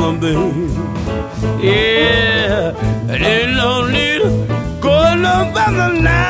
something. Yeah, and ain't no need going no further now.